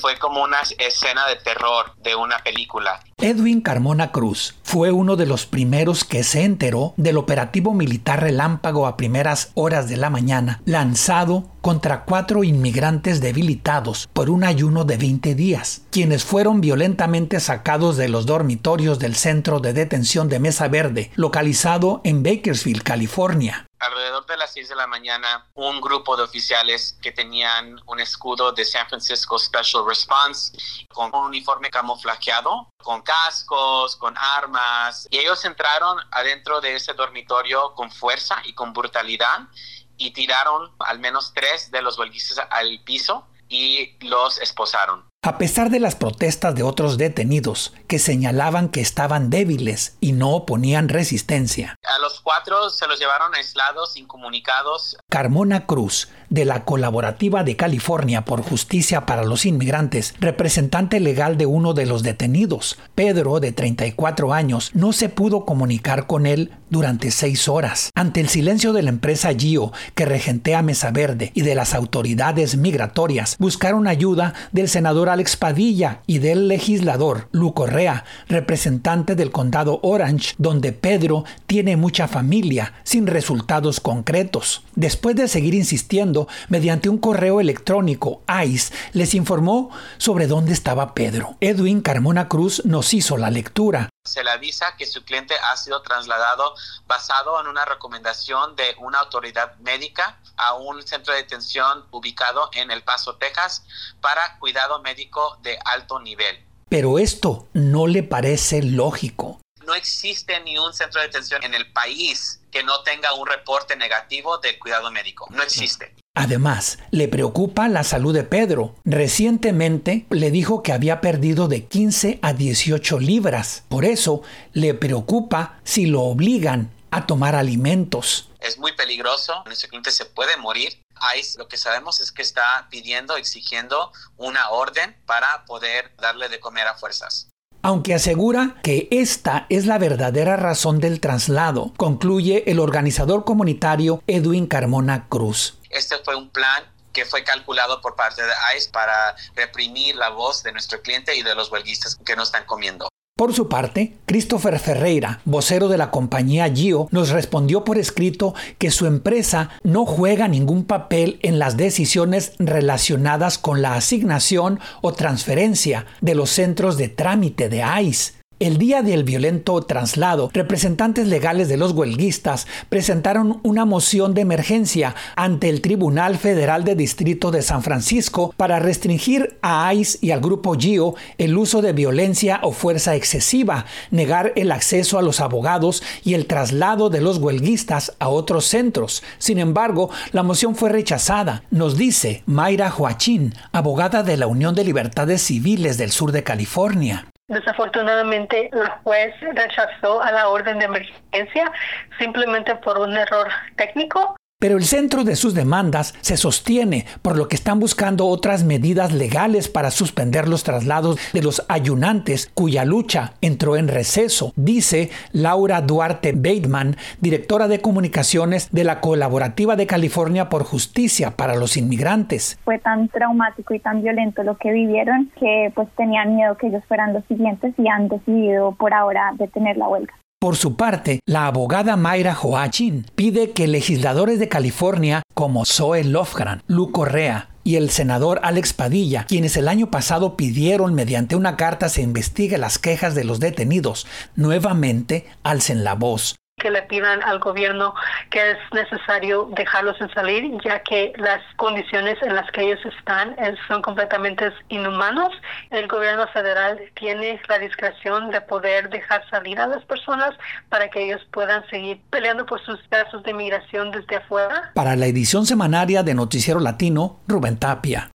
Fue como una escena de terror de una película. Edwin Carmona Cruz fue uno de los primeros que se enteró del operativo militar relámpago a primeras horas de la mañana, lanzado contra 4 inmigrantes debilitados por un ayuno de 20 días, quienes fueron violentamente sacados de los dormitorios del centro de detención de Mesa Verde, localizado en Bakersfield, California. Alrededor de las 6 de la mañana, un grupo de oficiales que tenían un escudo de San Francisco Special Response con un uniforme camuflajeado, con cascos, con armas, y ellos entraron adentro de ese dormitorio con fuerza y con brutalidad y tiraron al menos 3 de los huelguistas al piso y los esposaron. A pesar de las protestas de otros detenidos que señalaban que estaban débiles y no oponían resistencia, a los 4 se los llevaron aislados, incomunicados. Carmona Cruz, de la Colaborativa de California por Justicia para los Inmigrantes, representante legal de uno de los detenidos, Pedro, de 34 años, no se pudo comunicar con él durante 6 horas. Ante el silencio de la empresa GIO, que regentea Mesa Verde, y de las autoridades migratorias, buscaron ayuda del senador Alex Padilla y del legislador Lu Correa, representante del condado Orange, donde Pedro tiene mucha familia, sin resultados concretos. Después de seguir insistiendo, mediante un correo electrónico, ICE les informó sobre dónde estaba Pedro. Edwin Carmona Cruz nos hizo la lectura. Se le avisa que su cliente ha sido trasladado basado en una recomendación de una autoridad médica a un centro de detención ubicado en El Paso, Texas, para cuidado médico de alto nivel. Pero esto no le parece lógico. No existe ni un centro de detención en el país que no tenga un reporte negativo de cuidado médico. No existe. Además, le preocupa la salud de Pedro. Recientemente le dijo que había perdido de 15 a 18 libras. Por eso, le preocupa si lo obligan a tomar alimentos. Es muy peligroso. Nuestro cliente se puede morir. ICE, lo que sabemos es que está exigiendo una orden para poder darle de comer a fuerzas. Aunque asegura que esta es la verdadera razón del traslado, concluye el organizador comunitario Edwin Carmona Cruz. Este fue un plan que fue calculado por parte de ICE para reprimir la voz de nuestro cliente y de los huelguistas que no están comiendo. Por su parte, Christopher Ferreira, vocero de la compañía GIO, nos respondió por escrito que su empresa no juega ningún papel en las decisiones relacionadas con la asignación o transferencia de los centros de trámite de ICE. El día del violento traslado, representantes legales de los huelguistas presentaron una moción de emergencia ante el Tribunal Federal de Distrito de San Francisco para restringir a ICE y al grupo GIO el uso de violencia o fuerza excesiva, negar el acceso a los abogados y el traslado de los huelguistas a otros centros. Sin embargo, la moción fue rechazada, nos dice Mayra Joachín, abogada de la Unión de Libertades Civiles del sur de California. Desafortunadamente, la juez rechazó a la orden de emergencia simplemente por un error técnico. Pero el centro de sus demandas se sostiene, por lo que están buscando otras medidas legales para suspender los traslados de los ayunantes, cuya lucha entró en receso, dice Laura Duarte Bateman, directora de comunicaciones de la Colaborativa de California por Justicia para los Inmigrantes. Fue tan traumático y tan violento lo que vivieron que pues tenían miedo que ellos fueran los siguientes y han decidido por ahora detener la huelga. Por su parte, la abogada Mayra Joachín pide que legisladores de California como Zoe Lofgren, Lu Correa y el senador Alex Padilla, quienes el año pasado pidieron mediante una carta se investigue las quejas de los detenidos, nuevamente alcen la voz. Que le pidan al gobierno que es necesario dejarlos en salir, ya que las condiciones en las que ellos están son completamente inhumanos. El gobierno federal tiene la discreción de poder dejar salir a las personas para que ellos puedan seguir peleando por sus casos de inmigración desde afuera. Para la edición semanaria de Noticiero Latino, Rubén Tapia.